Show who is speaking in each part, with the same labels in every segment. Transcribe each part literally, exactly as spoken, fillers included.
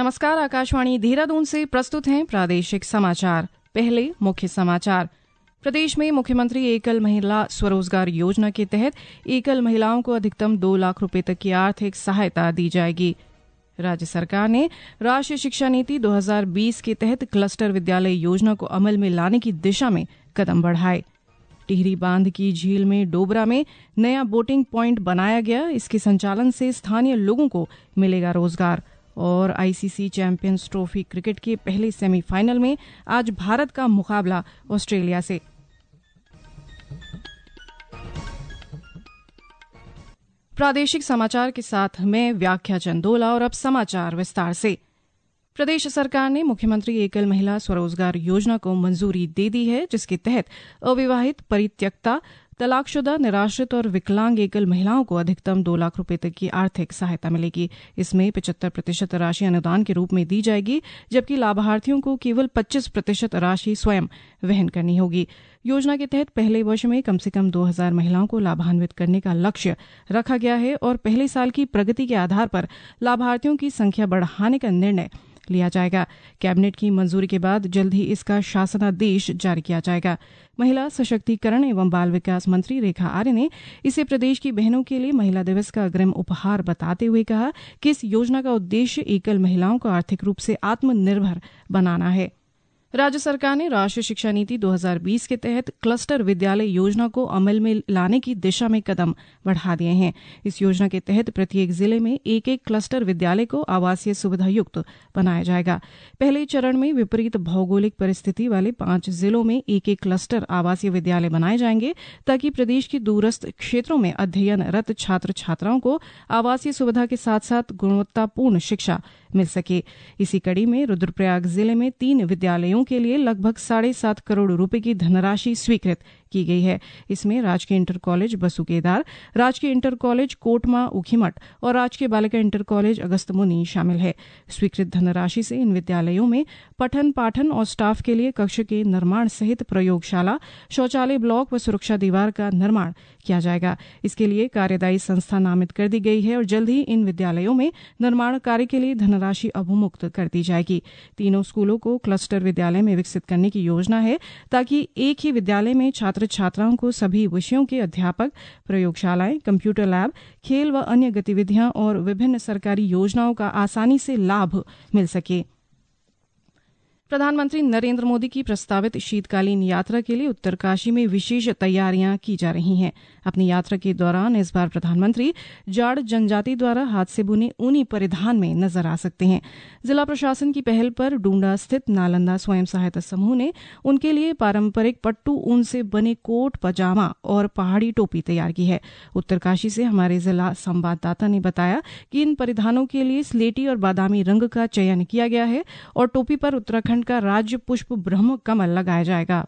Speaker 1: नमस्कार, आकाशवाणी देहरादून से प्रस्तुत हैं प्रादेशिक समाचार। पहले मुख्य समाचार। प्रदेश में मुख्यमंत्री एकल महिला स्वरोजगार योजना के तहत एकल महिलाओं को अधिकतम दो लाख रुपए तक की आर्थिक सहायता दी जाएगी। राज्य सरकार ने राष्ट्रीय शिक्षा नीति दो हज़ार बीस के तहत क्लस्टर विद्यालय योजना को अमल में लाने की दिशा में कदम बढ़ाए। टिहरी बांध की झील में डोबरा में नया बोटिंग पॉइंट बनाया गया। इसके संचालन से स्थानीय लोगों को मिलेगा रोजगार। और आईसीसी चैंपियंस ट्रॉफी क्रिकेट के पहले सेमीफाइनल में आज भारत का मुकाबला ऑस्ट्रेलिया से। प्रादेशिक समाचार के साथ मैं व्याख्या चंदोला और अब समाचार विस्तार से। प्रदेश सरकार ने मुख्यमंत्री एकल महिला स्वरोजगार योजना को मंजूरी दे दी है, जिसके तहत अविवाहित, परित्यक्ता, तलाकशुदा, निराश्रित और विकलांग एकल महिलाओं को अधिकतम दो लाख रुपए तक की आर्थिक सहायता मिलेगी। इसमें पचहत्तर प्रतिशत राशि अनुदान के रूप में दी जाएगी, जबकि लाभार्थियों को केवल पच्चीस प्रतिशत राशि स्वयं वहन करनी होगी। योजना के तहत पहले वर्ष में कम से कम दो हज़ार महिलाओं को लाभान्वित करने का लक्ष्य रखा गया है और पहले साल की प्रगति के आधार पर लाभार्थियों की संख्या बढ़ाने का निर्णय लिया जाएगा। कैबिनेट की मंजूरी के बाद जल्द ही इसका शासनादेश जारी किया जाएगा। महिला सशक्तिकरण एवं बाल विकास मंत्री रेखा आर्य ने इसे प्रदेश की बहनों के लिए महिला दिवस का अग्रिम उपहार बताते हुए कहा कि इस योजना का उद्देश्य एकल महिलाओं को आर्थिक रूप से आत्मनिर्भर बनाना है। राज्य सरकार ने राष्ट्रीय शिक्षा नीति दो हज़ार बीस के तहत क्लस्टर विद्यालय योजना को अमल में लाने की दिशा में कदम बढ़ा दिए हैं। इस योजना के तहत प्रत्येक जिले में एक एक क्लस्टर विद्यालय को आवासीय सुविधा युक्त बनाया जाएगा। पहले चरण में विपरीत भौगोलिक परिस्थिति वाले पांच जिलों में एक एक क्लस्टर आवासीय विद्यालय बनाए जाएंगे, ताकि प्रदेश के दूरस्थ क्षेत्रों में अध्ययनरत छात्र छात्राओं को आवासीय सुविधा के साथ साथ गुणवत्तापूर्ण शिक्षा मिल सके। इसी कड़ी में रुद्रप्रयाग जिले में तीन विद्यालयों के लिए लगभग साढ़े सात करोड़ रुपए की धनराशि स्वीकृत की गई है। इसमें राजकीय इंटर कॉलेज बसुकेदार, राजकीय इंटर कॉलेज कोटमा ऊखीमठ और राजकीय बालिका इंटर कॉलेज अगस्तमुनि शामिल है। स्वीकृत धनराशि से इन विद्यालयों में पठन पाठन और स्टाफ के लिए कक्ष के निर्माण सहित प्रयोगशाला, शौचालय ब्लॉक व सुरक्षा दीवार का निर्माण किया जाएगा। इसके लिए कार्यदायी संस्था नामित कर दी गई है और जल्द ही इन विद्यालयों में निर्माण कार्य के लिए धनराशि अवमुक्त कर दी जाएगी। तीनों स्कूलों को क्लस्टर विद्यालय में विकसित करने की योजना है, ताकि एक ही विद्यालय में छात्र छात्राओं को सभी विषयों के अध्यापक, प्रयोगशालाएं, कंप्यूटर लैब, खेल व अन्य गतिविधियां और विभिन्न सरकारी योजनाओं का आसानी से लाभ मिल सके। प्रधानमंत्री नरेंद्र मोदी की प्रस्तावित शीतकालीन यात्रा के लिए उत्तरकाशी में विशेष तैयारियां की जा रही हैं। अपनी यात्रा के दौरान इस बार प्रधानमंत्री जाड़ जनजाति द्वारा हाथ से बुने ऊनी परिधान में नजर आ सकते हैं। जिला प्रशासन की पहल पर डूंडा स्थित नालंदा स्वयं सहायता समूह ने उनके लिए पारंपरिक पट्टू ऊन से बने कोट, पजामा और पहाड़ी टोपी तैयार की है। उत्तरकाशी से हमारे जिला संवाददाता ने बताया कि इन परिधानों के लिए स्लेटी और बादामी रंग का चयन किया गया है और टोपी पर उत्तराखंड का राज्य पुष्प ब्रह्म कमल लगाया जाएगा।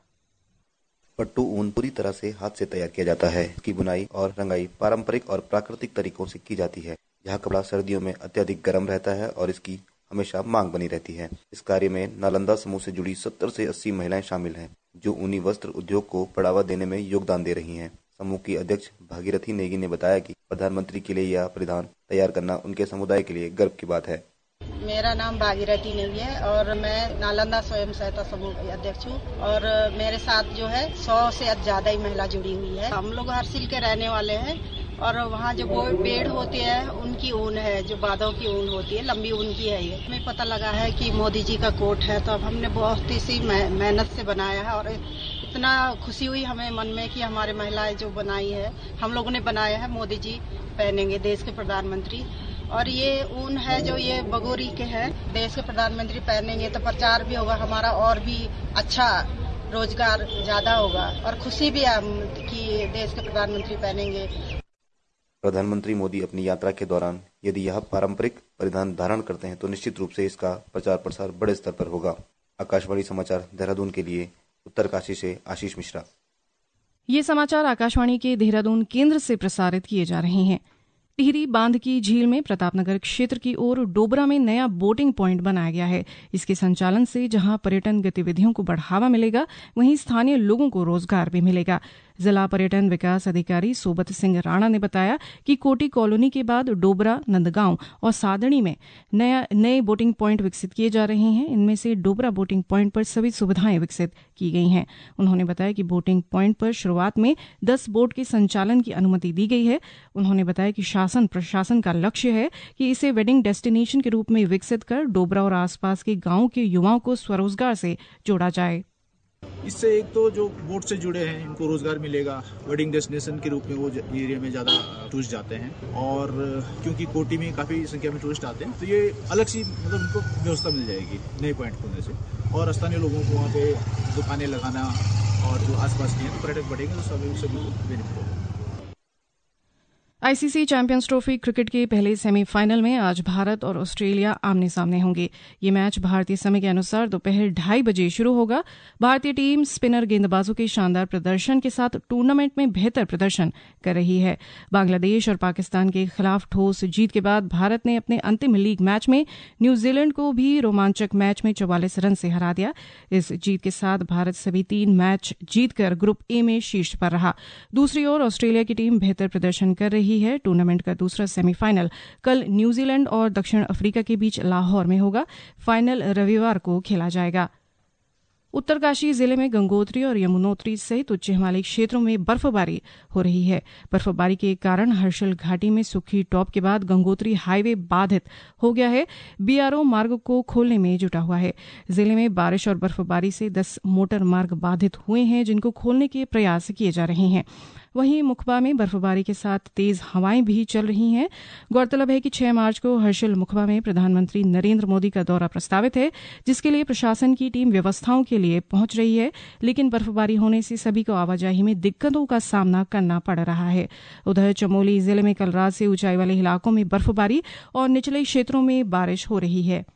Speaker 2: पट्टू ऊन पूरी तरह से हाथ से तैयार किया जाता है। इसकी बुनाई और रंगाई पारंपरिक और प्राकृतिक तरीकों से की जाती है। यह कपड़ा सर्दियों में अत्यधिक गर्म रहता है और इसकी हमेशा मांग बनी रहती है। इस कार्य में नालंदा समूह से जुड़ी सत्तर से अस्सी महिलाएं शामिल हैं, जो ऊनी वस्त्र उद्योग को बढ़ावा देने में योगदान दे रही हैं। समूह की अध्यक्ष भागीरथी नेगी ने बताया कि प्रधानमंत्री के लिए यह परिधान तैयार करना उनके समुदाय के लिए गर्व की बात है।
Speaker 3: मेरा नाम भागीरथी नेगी है और मैं नालंदा स्वयं सहायता समूह की अध्यक्ष हूँ और मेरे साथ जो है सौ से ज्यादा ही महिला जुड़ी हुई है। हम लोग हरसिल के रहने वाले हैं और वहाँ जो पेड़ होते हैं उनकी ऊन है, जो बादों की ऊन होती है, लंबी ऊन की है। ये हमें पता लगा है कि मोदी जी का कोट है, तो अब हमने बहुत ही सी मेहनत से बनाया है और इतना खुशी हुई हमें मन में कि हमारे महिलाएं जो बनाई है, हम लोगों ने बनाया है, मोदी जी पहनेंगे, देश के प्रधानमंत्री। और ये ऊन है जो ये बगोरी के हैं, देश के प्रधानमंत्री पहनेंगे तो प्रचार भी होगा हमारा और भी अच्छा, रोजगार ज्यादा होगा और खुशी भी है कि देश के प्रधानमंत्री पहनेंगे।
Speaker 2: प्रधानमंत्री मोदी अपनी यात्रा के दौरान यदि यह पारंपरिक परिधान धारण करते हैं तो निश्चित रूप से इसका प्रचार प्रसार बड़े स्तर पर होगा। आकाशवाणी समाचार देहरादून के लिए उत्तरकाशी से आशीष मिश्रा।
Speaker 1: ये समाचार आकाशवाणी के देहरादून केंद्र से प्रसारित किए जा रहे हैं। टिहरी बांध की झील में प्रतापनगर क्षेत्र की ओर डोबरा में नया बोटिंग पॉइंट बनाया गया है। इसके संचालन से जहां पर्यटन गतिविधियों को बढ़ावा मिलेगा, वहीं स्थानीय लोगों को रोजगार भी मिलेगा। जिला पर्यटन विकास अधिकारी सोबत सिंह राणा ने बताया कि कोटी कॉलोनी के बाद डोबरा, नंदगांव और सादड़ी में नया नए बोटिंग पॉइंट विकसित किए जा रहे हैं। इनमें से डोबरा बोटिंग पॉइंट पर सभी सुविधाएं विकसित की गई हैं। उन्होंने बताया कि बोटिंग पॉइंट पर शुरुआत में दस बोट के संचालन की अनुमति दी गई है। उन्होंने बताया कि शासन प्रशासन का लक्ष्य है कि इसे वेडिंग डेस्टिनेशन के रूप में विकसित कर डोबरा और आसपास के गांवों के युवाओं को स्वरोजगार से जोड़ा जाए।
Speaker 4: इससे एक तो जो बोट से जुड़े हैं इनको रोजगार मिलेगा, वेडिंग डेस्टिनेशन के रूप में वो एरिया में ज़्यादा टूरिस्ट जाते हैं और क्योंकि कोटी में काफ़ी संख्या में टूरिस्ट आते हैं तो ये अलग सी मतलब उनको व्यवस्था मिल जाएगी नए पॉइंट खोलने से और स्थानीय लोगों को वहाँ पे दुकानें लगाना और जो आसपास के हैं तो पर्यटक बढ़ेंगे तो सभी सभी को बेनिफिट होगा।
Speaker 1: आईसीसी चैंपियंस ट्रॉफी क्रिकेट के पहले सेमीफाइनल में आज भारत और ऑस्ट्रेलिया आमने सामने होंगे। ये मैच भारतीय समय के अनुसार दोपहर ढाई बजे शुरू होगा। भारतीय टीम स्पिनर गेंदबाजों के शानदार प्रदर्शन के साथ टूर्नामेंट में बेहतर प्रदर्शन कर रही है। बांग्लादेश और पाकिस्तान के खिलाफ ठोस जीत के बाद भारत ने अपने अंतिम लीग मैच में न्यूजीलैंड को भी रोमांचक मैच में चौवालीस रन से हरा दिया। इस जीत के साथ भारत सभी तीन मैच जीतकर ग्रुप ए में शीर्ष पर रहा। दूसरी ओर ऑस्ट्रेलिया की टीम बेहतर प्रदर्शन कर रही है। टूर्नामेंट का दूसरा सेमीफाइनल कल न्यूजीलैंड और दक्षिण अफ्रीका के बीच लाहौर में होगा। फाइनल रविवार को खेला जाएगा। उत्तरकाशी जिले में गंगोत्री और यमुनोत्री सहित उच्च हिमालयी क्षेत्रों में बर्फबारी हो रही है। बर्फबारी के कारण हर्षल घाटी में सुखी टॉप के बाद गंगोत्री हाईवे बाधित हो गया है। बीआरओ मार्ग को खोलने में जुटा हुआ है। जिले में बारिश और बर्फबारी से दस मोटर मार्ग बाधित हुए हैं, जिनको खोलने के प्रयास किए जा रहे हैं। वहीं मुखबा में बर्फबारी के साथ तेज हवाएं भी चल रही हैं। गौरतलब है कि छह मार्च को हर्षिल मुखबा में प्रधानमंत्री नरेंद्र मोदी का दौरा प्रस्तावित है, जिसके लिए प्रशासन की टीम व्यवस्थाओं के लिए पहुंच रही है, लेकिन बर्फबारी होने से सभी को आवाजाही में दिक्कतों का सामना करना पड़ रहा है। उधर चमोली जिले में कल रात से ऊंचाई वाले इलाकों में बर्फबारी और निचले क्षेत्रों में बारिश हो रही है।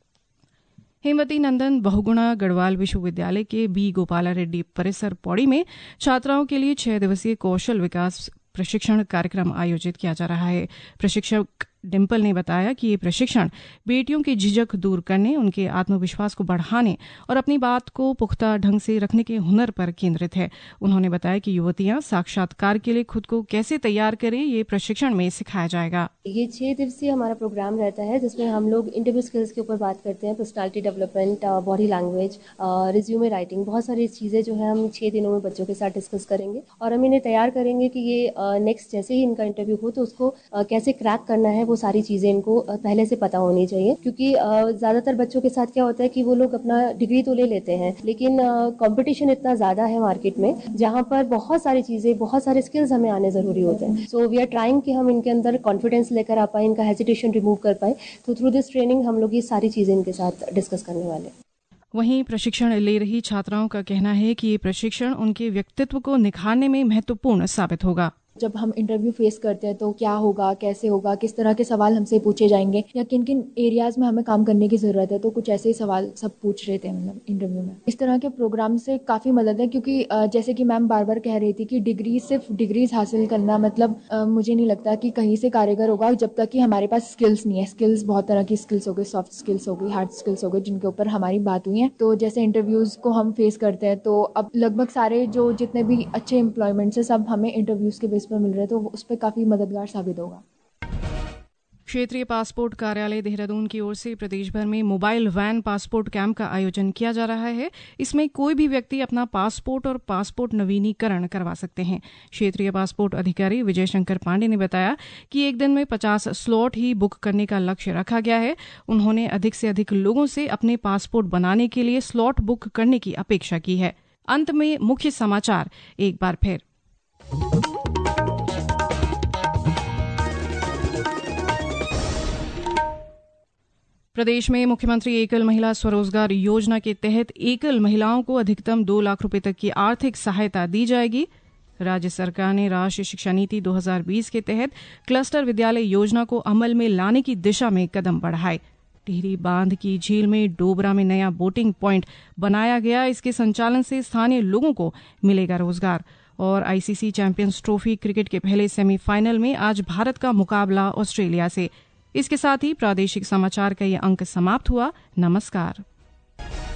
Speaker 1: हेमवती नंदन बहुगुणा गढ़वाल विश्वविद्यालय के बी गोपाला रेड्डी परिसर पौड़ी में छात्राओं के लिए छह दिवसीय कौशल विकास प्रशिक्षण कार्यक्रम आयोजित किया जा रहा है। प्रशिक्षक डिम्पल ने बताया कि ये प्रशिक्षण बेटियों की झिझक दूर करने, उनके आत्मविश्वास को बढ़ाने और अपनी बात को पुख्ता ढंग से रखने के हुनर पर केंद्रित है। उन्होंने बताया कि युवतियां साक्षात्कार के लिए खुद को कैसे तैयार करें, ये प्रशिक्षण में सिखाया जाएगा।
Speaker 5: ये छह दिवसीय हमारा प्रोग्राम रहता है, जिसमें हम लोग इंटरव्यू स्किल्स के ऊपर बात करते हैं, personality development, body language, resume writing, बहुत सारी चीजें जो है हम छह दिनों में बच्चों के साथ डिस्कस करेंगे और हम इन्हें तैयार करेंगे कि ये नेक्स्ट जैसे ही इनका इंटरव्यू हो तो उसको कैसे क्रैक करना है, वो सारी चीजें इनको पहले से पता होनी चाहिए। क्योंकि ज्यादातर बच्चों के साथ क्या होता है कि वो लोग अपना डिग्री तो ले लेते हैं, लेकिन कंपटीशन इतना ज्यादा है मार्केट में, जहां पर बहुत सारी चीजें, बहुत सारे स्किल्स हमें आने जरूरी होते हैं। सो वी आर ट्राइंग कि हम इनके अंदर कॉन्फिडेंस लेकर आ पाए, इनका हेजिटेशन रिमूव कर पाए। तो थ्रू दिस ट्रेनिंग हम लोग ये सारी चीजें इनके साथ डिस्कस करने वाले।
Speaker 1: वहीं प्रशिक्षण ले रही छात्राओं का कहना है कि ये प्रशिक्षण उनके व्यक्तित्व को निखारने में महत्वपूर्ण साबित होगा।
Speaker 6: जब हम इंटरव्यू फेस करते हैं तो क्या होगा, कैसे होगा, किस तरह के सवाल हमसे पूछे जाएंगे या किन किन एरियाज में हमें काम करने की ज़रूरत है, तो कुछ ऐसे ही सवाल सब पूछ रहे थे मतलब इंटरव्यू में। इस तरह के प्रोग्राम से काफ़ी मदद है, क्योंकि जैसे कि मैम बार बार कह रही थी कि डिग्री सिर्फ डिग्रीज हासिल करना मतलब मुझे नहीं लगता कि कहीं से कारगर होगा जब तक कि हमारे पास स्किल्स नहीं है। स्किल्स बहुत तरह की स्किल्स हो गई, सॉफ्ट स्किल्स हो गई, हार्ड स्किल्स हो गई, जिनके ऊपर हमारी बात हुई है। तो जैसे इंटरव्यूज़ को हम फेस करते हैं तो अब लगभग सारे जो जितने भी अच्छे एम्प्लॉयमेंट्स है सब हमें इंटरव्यूज़ के बेस पर मिल रहे हैं, तो उस पर काफी मददगार साबित होगा।
Speaker 1: क्षेत्रीय पासपोर्ट कार्यालय देहरादून की ओर से प्रदेश भर में मोबाइल वैन पासपोर्ट कैंप का आयोजन किया जा रहा है। इसमें कोई भी व्यक्ति अपना पासपोर्ट और पासपोर्ट नवीनीकरण करवा सकते हैं। क्षेत्रीय पासपोर्ट अधिकारी विजय शंकर पांडे ने बताया कि एक दिन में पचास स्लॉट ही बुक करने का लक्ष्य रखा गया है। उन्होंने अधिक से अधिक लोगों से अपने पासपोर्ट बनाने के लिए स्लॉट बुक करने की अपेक्षा की है। अंत में मुख्य समाचार एक बार फिर। प्रदेश में मुख्यमंत्री एकल महिला स्वरोजगार योजना के तहत एकल महिलाओं को अधिकतम दो लाख रुपए तक की आर्थिक सहायता दी जाएगी। राज्य सरकार ने राष्ट्रीय शिक्षा नीति दो हज़ार बीस के तहत क्लस्टर विद्यालय योजना को अमल में लाने की दिशा में कदम बढ़ाए। टिहरी बांध की झील में डोबरा में नया बोटिंग पॉइंट बनाया गया। इसके संचालन से स्थानीय लोगों को मिलेगा रोजगार। और आईसीसी चैंपियंस ट्रॉफी क्रिकेट के पहले सेमीफाइनल में आज भारत का मुकाबला ऑस्ट्रेलिया से। इसके साथ ही प्रादेशिक समाचार का ये अंक समाप्त हुआ। नमस्कार।